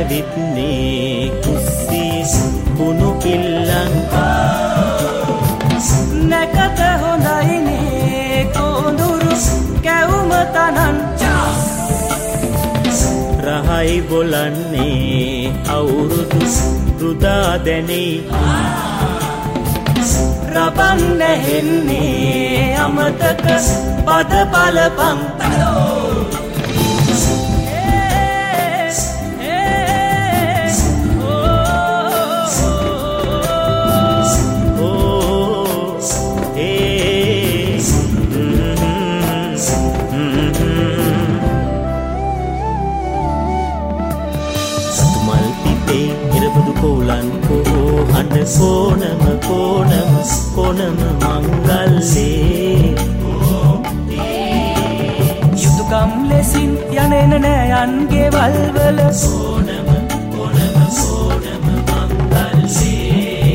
ඇවිත්නේ කුස්සියේ කුණු පිල්ලන් නැකත හොඳයිනේ කොඳුරු කැවුම තනන් රහයි බොලන්නේ අවුරුදු රුදා දැනේ රබන් නැහෙන්නේ අමතක පද බලපං කොනම මංගල්ලේ යුතුකම් ලෙසින් යනෙන නෑයන්ගේ වල්වල කොනම මංගල්ලේ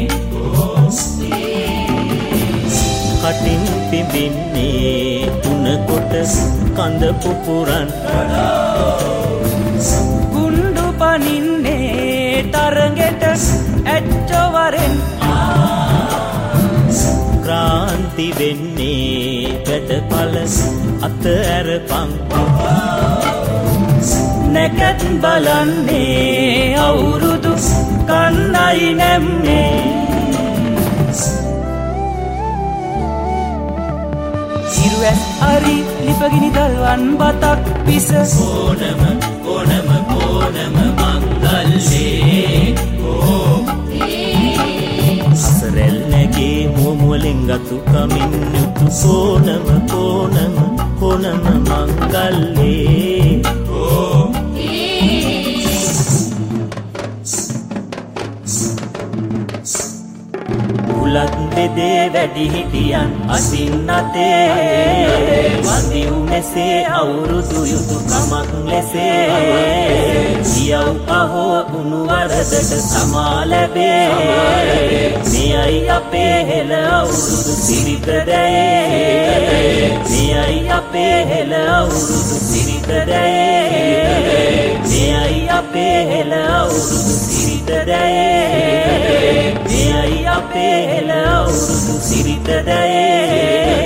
කටින් පිඹින්නේ තුනකොට කඳ පුපුරන් කුණ්ඩු පනින්නේ තරගෙට ඇච්චවරෙන් ක්‍රාන්ති වෙන්නේ වැඩපල අත ඇරපං නැකත් බලන්නේ අවුරුදු කන්නයි නැම්මේ සිරුවැස් අරි ලිපගිනි දල්වන් බතක් පිස කොනම මංගල්ලේ සරල් නැගේ මුවමුවලෙන් ගතු කමින් යුතු කොනම මංගල්ලේ උලත් බෙදේ වැඩි හිටියන් අසින් අතේ වඳිව් මෙසේ අවුරුදු යුතුකමක් ලෙසේ සියව් පහෝ උණු වරදට සමා ලැබේ මෙයයි අපේ හෙළ අවුරුදු සිරිත දැයේ මෙයයි අපේ හෙළ අවුරුදු සිරිත දැයේ මෙයයි අපේ හෙළ අවුරුදු සිරිත දැයේ මෙයයි අපේ හෙළ අවුරුදු සිරිත දැයේ